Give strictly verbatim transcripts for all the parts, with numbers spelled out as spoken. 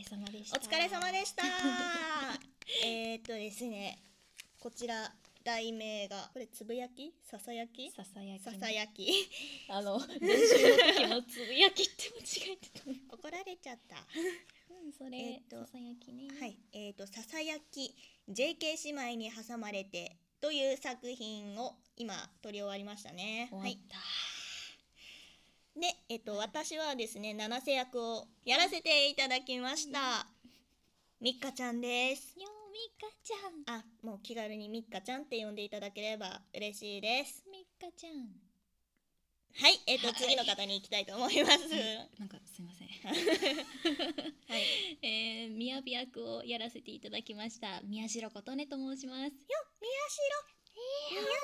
様でした。 お疲れ様でしたえーっとですねこちら題名がこれつぶやきささやきささやきささやきあの練習の時もつぶやきって間違えてた怒られちゃったうんそれ、 えーっとささやきね。 はいえーっとささやき ジェーケー 姉妹に挟まれてという作品を今撮り終わりましたね。 終わった、 はいで、えっと、私はですね七瀬役をやらせていただきました、みっかちゃんです。 よみかちゃんあ、もう気軽にみっかちゃんって呼んでいただければ嬉しいです。 みっかちゃんはい、えっと、 はい次の方に行きたいと思いますなんかすいませんはい、 えー、みやび役をやらせていただきました宮代琴音と申します。 よ、宮代宮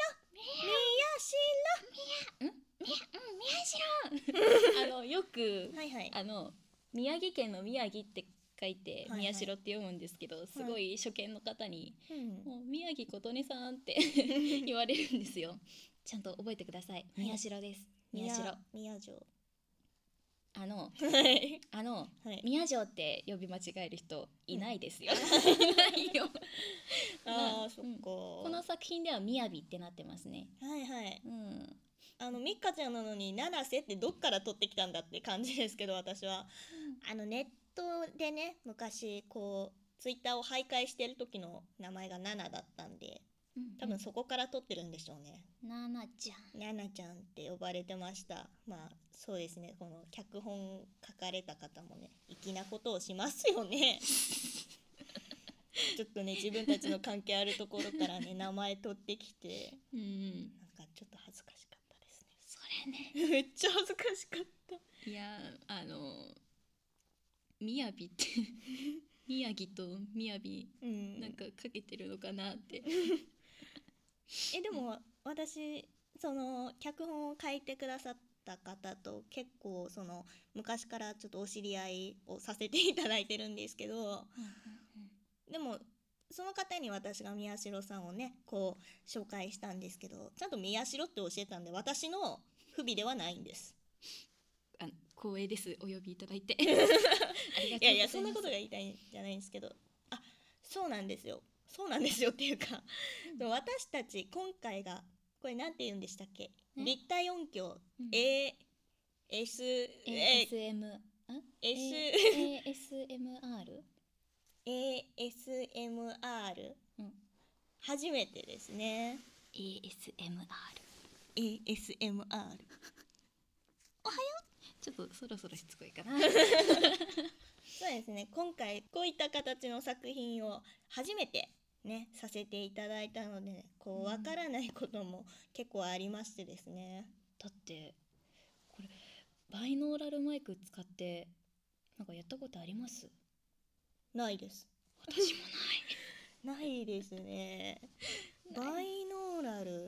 代みやあのよくはいはいあの宮城県の宮城って書いてはいはい宮代って読むんですけど、すごい初見の方に、 うんもう宮城琴音さんって言われるんですよ。ちゃんと覚えてください。宮代です。宮代。 宮城あのはいあの、 はい宮城って呼び間違える人いないですよ。いないよ。まあーそっか、 うんこの作品では宮城ってなってますね。 はいはいうん。 あのみっかちゃんなのに七瀬ってどっから取ってきたんだって感じですけど、私はあのネットでね昔こうツイッターを徘徊してる時の名前がナナだったんで、多分そこから取ってるんでしょうね。 ななちゃん。 ナナちゃんって呼ばれてました。まあそうですね、この脚本書かれた方もね粋なことをしますよねちょっとね自分たちの関係あるところからね名前取ってきて、 うん。 なんかちょっと恥ずかしかったですね。 それね。 めっちゃ恥ずかしかったいやあの宮城って宮城と雅うんなんかかけてるのかなってえでも私その脚本を書いてくださった方と結構その昔からちょっとお知り合いをさせていただいてるんですけど、でもその方に私が宮代さんをねこう紹介したんですけど、ちゃんと宮代って教えたんで私の不備ではないんです。 あ光栄です、お呼びいただいてありがとうございます。 いやいやそんなことが言いたいんじゃないんですけど、あそうなんですよそうなんですよっていうか、うん、私たち今回がこれなんて言うんでしたっけ、立体音響、うん、エーエスエーエスエムエーエスエムアールエーエスエムアール、うん、初めてですね。 エーエスエムアールエーエスエムアール おはようちょっとそろそろしつこいかなそうですね、今回こういった形の作品を初めてねさせていただいたので、こうわからないことも結構ありましてですね、 だってこれバイノーラルマイク使ってなんかやったことあります？ ないです。 私もないないですねバイノーラル、うん、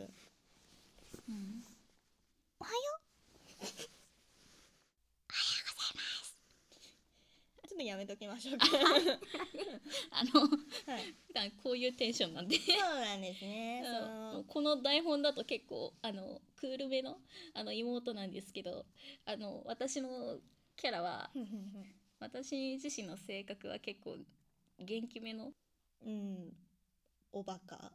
おはようおはようございますちょっとやめときましょうかあの、はい、普段こういうテンションなんでそうなんですねそのこの台本だと結構あのクールめのあの妹なんですけど、あの私のキャラは私自身の性格は結構元気めの、 うん、おバカ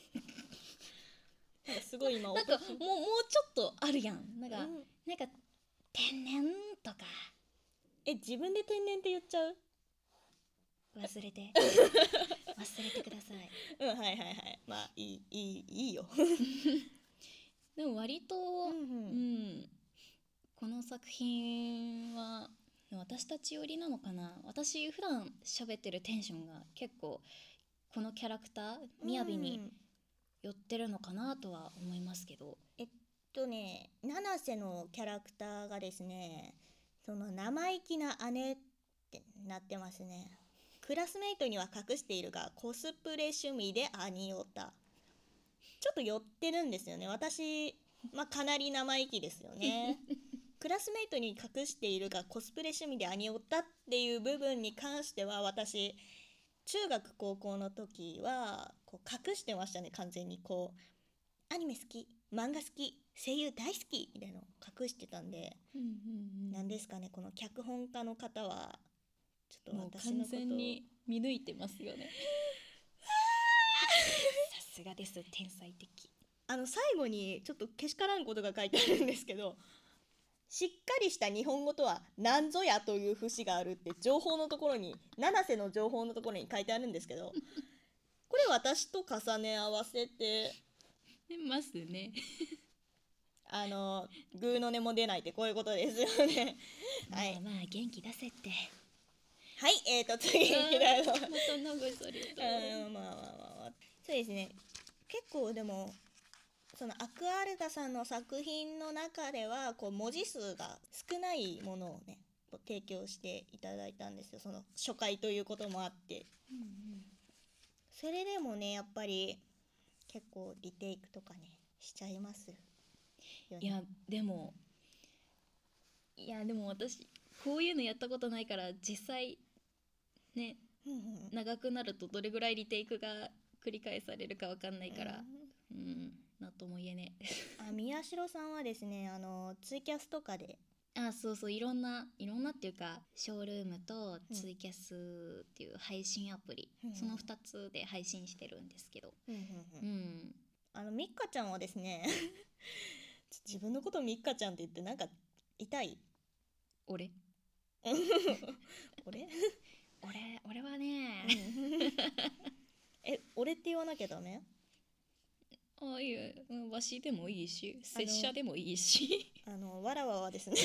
なんかすごい今なんかもうもうちょっとあるやん、なんか、うん、なんか天然とか、 え自分で天然って言っちゃう？ 忘れて忘れてください。 うんはいはいはい、まあいいいいいいよでも割と、うんうんうん、この作品は私たち寄りなのかな。私普段喋ってるテンションが結構このキャラクターみやびに寄ってるのかなとは思いますけど、 えっとね七瀬のキャラクターがですね、その生意気な姉ってなってますね。クラスメイトには隠しているがコスプレ趣味でアニオタ、ちょっと寄ってるんですよね。私、まあ、かなり生意気ですよねクラスメイトに隠しているがコスプレ趣味でアニオタっていう部分に関しては私中学高校の時はこう隠してましたね。完全にこうアニメ好き、漫画好き、声優大好きみたいなのを隠してたんで、うんうんうん、なんですかね、この脚本家の方はちょちょっもうと私のことを完全に見抜いてますよねさすがです、天才的。 あの最後にちょっとけしからんことが書いてあるんですけど、しっかりした日本語とは何ぞやという節があるって情報のところに、七瀬の情報のところに書いてあるんですけど、これ私と重ね合わせてますねあのグーの音も出ないってこういうことですよねはい、 まあまあ元気出せってはいえーと次に行きたいと思いますまた流されたうんまあまあまあまあそうですね。結構でもそのアクアルタさんの作品の中ではこう文字数が少ないものをねこう提供していただいたんですよ。その初回ということもあって、 うんうんそれでもねやっぱり結構リテイクとかねしちゃいますよね。 いやでもいやでも私こういうのやったことないから実際ねうんうん長くなるとどれぐらいリテイクが繰り返されるかわかんないからうんうんなんとも言えねあ宮代さんはですねあのツイキャスとかであそうそういろんないろんなっていうかショールームとツイキャスっていう配信アプリ、 うんそのふたつで配信してるんですけどうんうんううんんあのみっかちゃんはですね自分のことみっかちゃんって言ってなんか痛い俺俺俺俺はねえ俺って言わなきゃダメ？ あいえうんわしでもいいし拙者でもいいしあのわらわはですね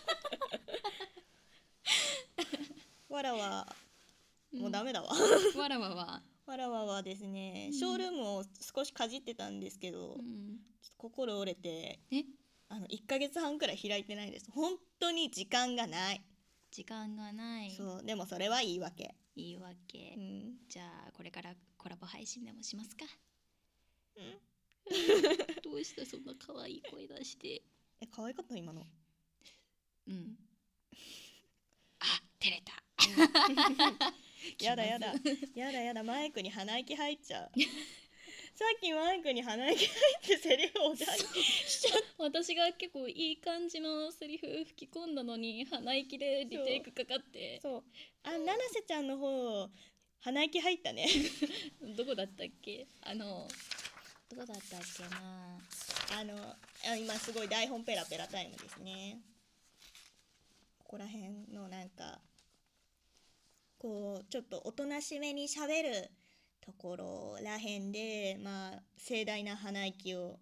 わらわもうダメだわわらわはわらわはですね、 うんショールームを少しかじってたんですけど、 うんちょっと心折れてえあのいっかげつはんくらい開いてないです。本当に時間がない、 時間がないそうでもそれは言い訳、 言い訳、 うんじゃあこれからコラボ配信でもしますかうんどうしてそんな可愛い声出してえ可愛かった今のうんあ照れたやだやだやだやだマイクに鼻息入っちゃうさっきマイクに鼻息入ってセリフを出しちゃっ私が結構いい感じのセリフ吹き込んだのに鼻息でリテイクかかってそうあ七瀬ちゃんの方鼻息入ったねどこだったっけあのどこだったっけなあのあ今すごい台本ペラペラタイムですね。ここら辺のなんかこうちょっとおとなしめにしゃべるところらへんでまあ盛大な鼻息を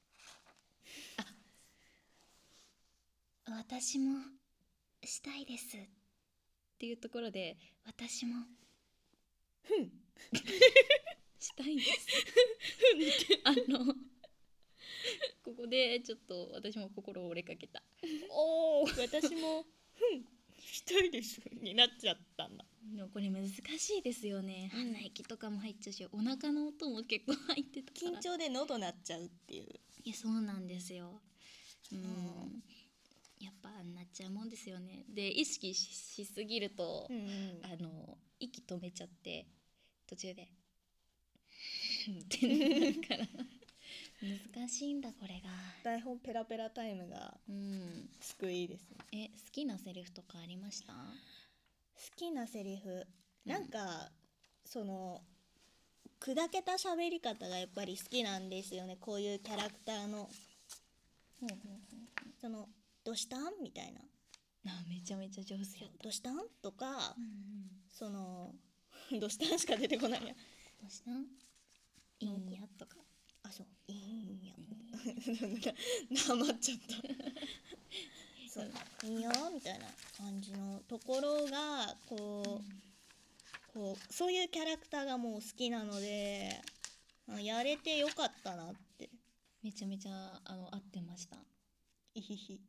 私もしたいですっていうところで私もふんしたいんですあのここでちょっと私も心折れかけたおお私もふんしたいですになっちゃったんだ。 でもこれ難しいですよね、 うん鼻息とかも入っちゃうしお腹の音も結構入ってたから緊張で喉鳴っちゃうっていう。 いやそうなんですようん、 んやっぱなっちゃうもんですよね。で意識し、しすぎると、 うんうんあの息止めちゃって途中でってなるから難しいんだこれが。 台本ペラペラタイムがうん救いですね。 え好きなセリフとかありました？ 好きなセリフなんか、その砕けた喋り方がやっぱり好きなんですよね。こういうキャラクターのほうほうほうそのどうしたんみたいなあめちゃめちゃ上手やった。 どうしたんとか、 うんうん、 そのどうしたんしか出てこないや。 どうしたんいいんやとかあそういいんやなまっちゃったそういいよみたいな感じのところがこう、こうそういうキャラクターがもう好きなのであやれてよかったなってめちゃめちゃあの合ってました。 いひひ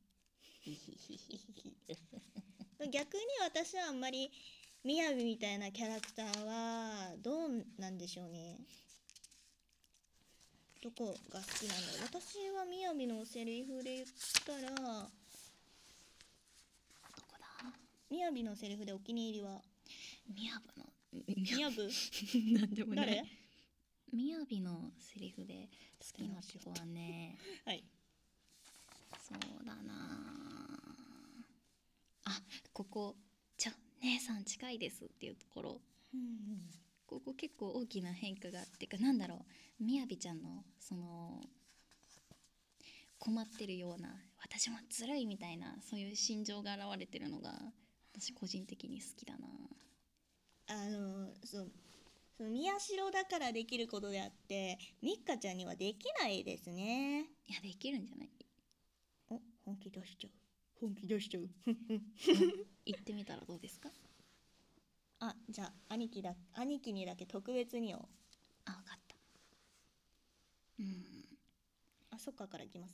逆に私はあんまりみやびみたいなキャラクターはどうなんでしょうね。どこが好きなんだろう。私はみやびのセリフで言ったらどこだ？ みやびのセリフでお気に入りはみやぶのみやぶなんでもない誰？ みやびのセリフで好きなとこはねはいそうだなあここちょ姉さん近いですっていうところ、 うんここ結構大きな変化があってか、なんだろう、みやびちゃんのその困ってるような、私もずるいみたいな、そういう心情が現れてるのが私個人的に好きだな。 あのそうその宮代だからできることであってみっかちゃんにはできないですね。 いや、できるんじゃない？ お、本気出しちゃう本気出しちゃう言ってみたらどうですか？ あ、じゃあ兄貴だ兄貴にだけ特別にをあ、分かった。うん、 あ、そっかからいきます。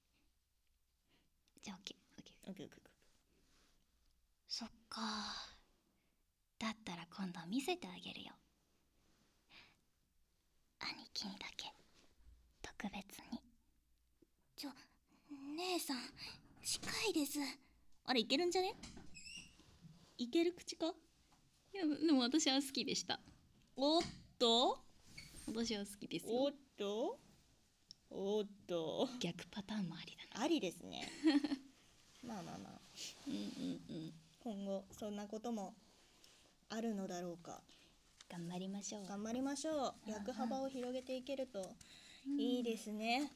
じゃあ OK OK。 オッケーオッケーオッケー。 そっか、だったら今度見せてあげるよ、兄貴にだけ特別に。 ちょ、姉さん近いです。あれいけるんじゃね？いける口か？ いや、でも私は好きでした。 おっと私は好きですおっよ。 とおっと逆パターンもありだな。 ありですねまあまあまあ、 うんうんうん、 今後そんなこともあるのだろうか。 頑張りましょう。 頑張りましょう。役幅を広げていけるといいですね。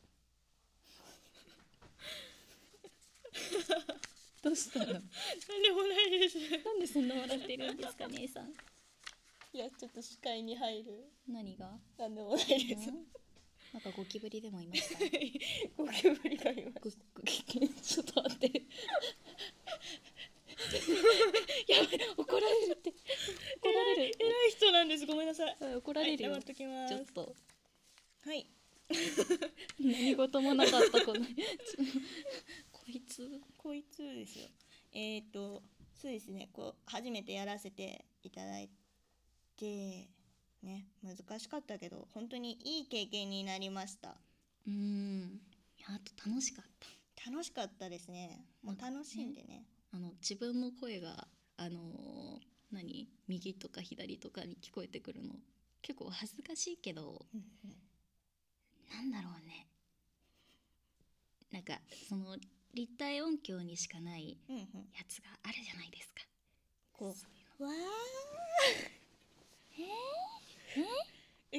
どうしたの？なんなんでもないです。 でそんな笑ってるんですか、姉さん。 いや、ちょっと視界に入る。 何が？ なんでもないです。 なんかゴキブリでもいました？ ゴキブリがいまごしごちょっと待ってやばい、怒られるって、怒られる。 た。偉い人なんです。ごめんなさい。 怒られるよ、 はい、黙っときます。 ちょっとはい何事もなかったこのこいつこいつですよ。えっ、ー、とそうですね、こう初めてやらせていただいてね、難しかったけど本当にいい経験になりました。 うーん、あと楽しかった。 楽しかったですね。もう楽しんでね。 あの自分の声があのー何右とか左とかに聞こえてくるの結構恥ずかしいけど、なんだろうね、なんかその立体音響にしかないうんうんやつがあるじゃないですか。 こそういううわーええ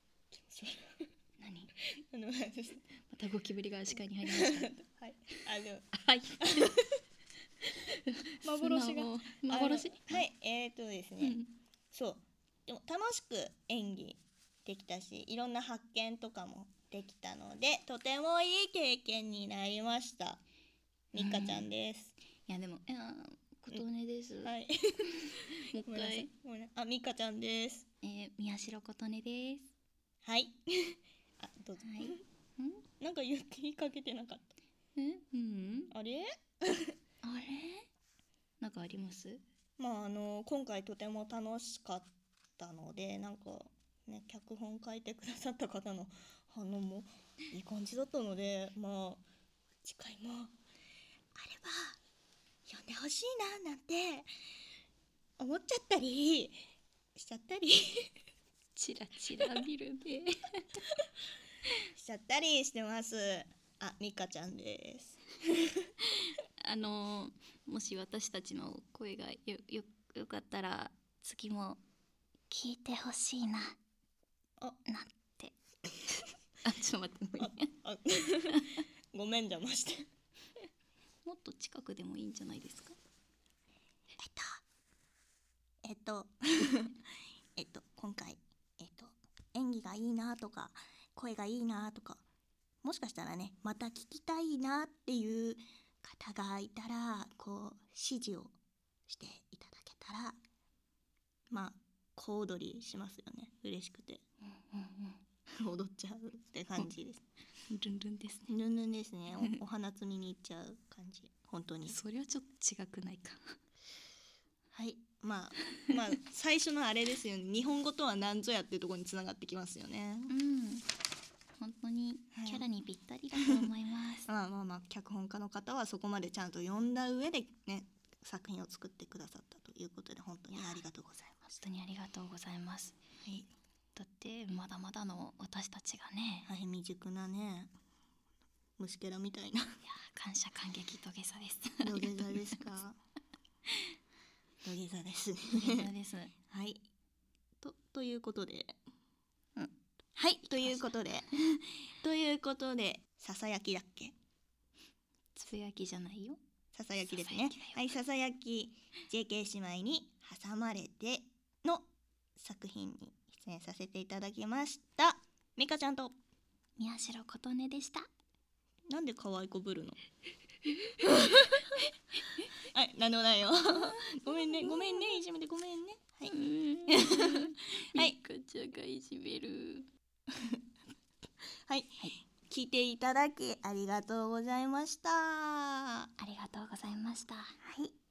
何？ あの私またゴキブリが視界に入りましたはい、あでもはい幻が幻？ あのはい、えーとですね、 うんそうでも楽しく演技できたしいろんな発見とかもできたのでとてもいい経験になりました。みっかちゃんです。 いやでもいや琴音です、 はいもうごめんなさい一回、 ごめんなあみっかちゃんです。 えー、宮代琴音です。 はいあどうぞ、 はい。ん？ なんか言って言いかけてなかっえ？うんたあれあれなんかあります？ まああの今回とても楽しかったのでなんかね脚本書いてくださった方の反応もいい感じだったのでまあ次回もあれば読んでほしいななんて思っちゃったりしちゃったりチラチラ見るねしちゃったりしてます。あ、みかちゃんです。 あのもし私たちの声がよよよかったら次も聞いてほしいなあ、 なんてあ、ちょっと待って、もういいあごめん邪魔してもっと近くでもいいんじゃないですか？ えっとえっと今回えっと演技がいいなとか声がいいなとかもしかしたらねまた聞きたいなっていう方がいたらこう指示をしていただけたらまあ小躍りしますよね。嬉しくて、 うんうんうん、 踊っちゃうって感じです。 ルンルンですね。 ルンルンですね。お, お花摘みに行っちゃう感じ。本当に。 それはちょっと違くないか。 はい。まあまあ最初のあれですよね。日本語とは何ぞやっていうところにつながってきますよね。 うん。本当にキャラにぴったりだと思います。 まあまあまあ脚本家の方はそこまでちゃんと読んだ上でね作品を作ってくださったということで本当にありがとうございます。 本当にありがとうございます。 はい。 だってまだまだの私たちがね、 はい、未熟なね虫けらみたいな。いや感謝感激土下座です。 土下座ですか。 土下座です土下座ですはいとということで、 うん、 はいということでということでささやきだっけ、 つぶやきじゃないよ、 ささやきですね。はい、ささやき ジェーケー 姉妹に挟まれての作品に出演させていただきました。ミカちゃんと宮代琴音でした。 なんで可愛いこぶるのはい、なんでもないよごめんね、ごめんね、いじめてごめんね。はい。はい。 ミカちゃんがいじめる。 はい。はい、聞いていただきありがとうございました。 ありがとうございました。はい。